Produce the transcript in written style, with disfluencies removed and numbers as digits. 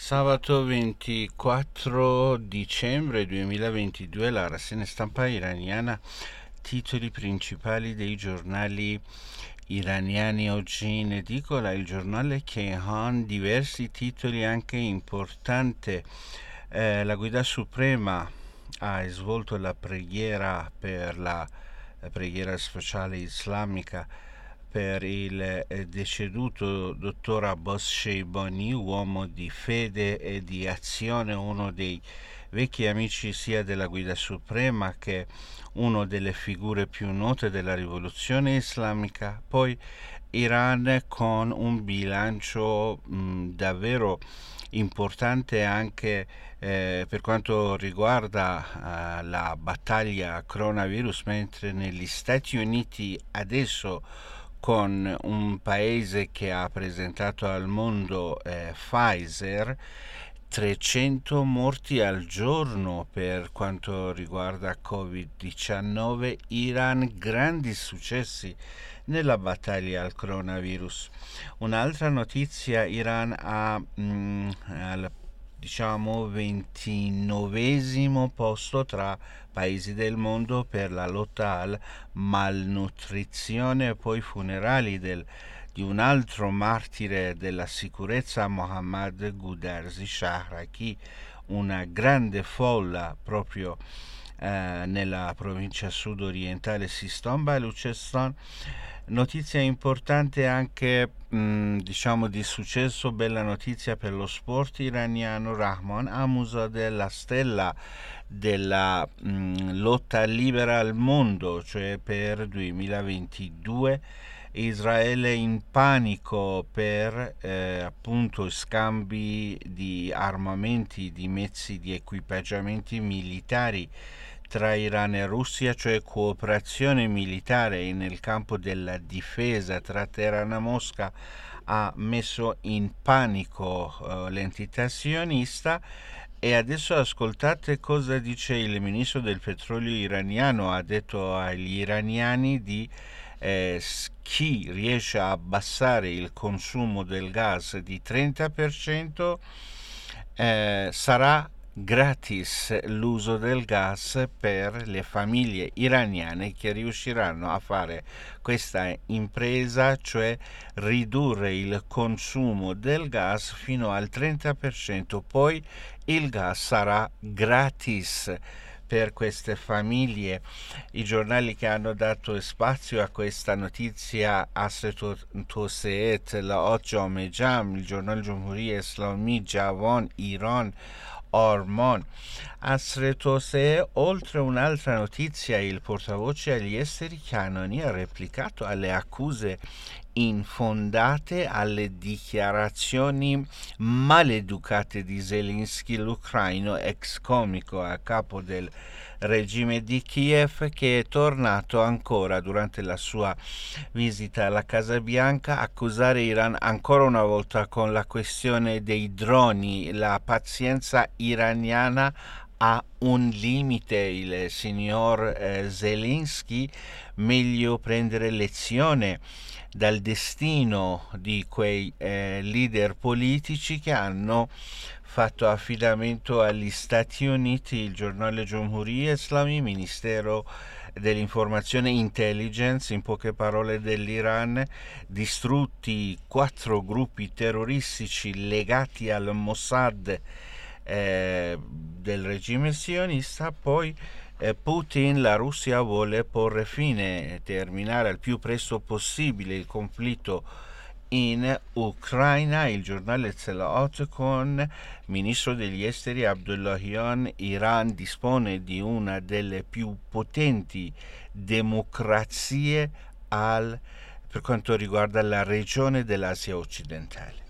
Sabato 24 dicembre 2022 la rassegna stampa iraniana, titoli principali dei giornali iraniani oggi in edicola. Il giornale Kayhan, diversi titoli anche importanti. La Guida Suprema ha svolto la preghiera per la preghiera speciale islamica per il deceduto dottor Abbas Sheibani, uomo di fede e di azione, uno dei vecchi amici sia della Guida Suprema che uno delle figure più note della rivoluzione islamica. Poi Iran con un bilancio davvero importante anche per quanto riguarda la battaglia coronavirus, mentre negli Stati Uniti adesso, con un paese che ha presentato al mondo Pfizer, 300 morti al giorno per quanto riguarda Covid-19, Iran grandi successi nella battaglia al coronavirus. Un'altra notizia: Iran ha al 29° posto tra paesi del mondo per la lotta alla malnutrizione. E poi funerali di un altro martire della sicurezza, Mohammad Goudarzi Shahraki, una grande folla proprio nella provincia sud-orientale Sistan Baluchistan. Notizia importante anche di successo, bella notizia per lo sport iraniano: Rahman Amuzadeh, la stella della lotta libera al mondo, cioè per 2022. Israele in panico per appunto scambi di armamenti, di mezzi, di equipaggiamenti militari tra Iran e Russia, cioè cooperazione militare nel campo della difesa tra Teheran e Mosca, ha messo in panico l'entità sionista. E adesso ascoltate cosa dice il ministro del petrolio iraniano. Ha detto agli iraniani di chi riesce a abbassare il consumo del gas di 30% sarà gratis l'uso del gas per le famiglie iraniane che riusciranno a fare questa impresa, cioè ridurre il consumo del gas fino al 30%. Poi il gas sarà gratis per queste famiglie. I giornali che hanno dato spazio a questa notizia: Asret Toseet, La Ojam Jam, il giornale Jumhuriye Islami, Javan, Iran, Ormon. Asret Toseet, oltre un'altra notizia: il portavoce agli esteri Canoni ha replicato alle accuse infondate, alle dichiarazioni maleducate di Zelensky, l'ucraino ex comico a capo del regime di Kiev, che è tornato ancora durante la sua visita alla Casa Bianca a accusare Iran ancora una volta con la questione dei droni. La pazienza iraniana ha un limite. Il signor Zelensky, meglio prendere lezione dal destino di quei leader politici che hanno fatto affidamento agli Stati Uniti. Il giornale Jumhuriye Islami, Ministero dell'informazione intelligence, in poche parole, dell'Iran: distrutti 4 gruppi terroristici legati al Mossad del regime sionista. Poi Putin, la Russia vuole porre fine, terminare al più presto possibile il conflitto in Ucraina. Il giornale Zelaot con ministro degli esteri Abdullahian: Iran dispone di una delle più potenti democrazie per quanto riguarda la regione dell'Asia occidentale.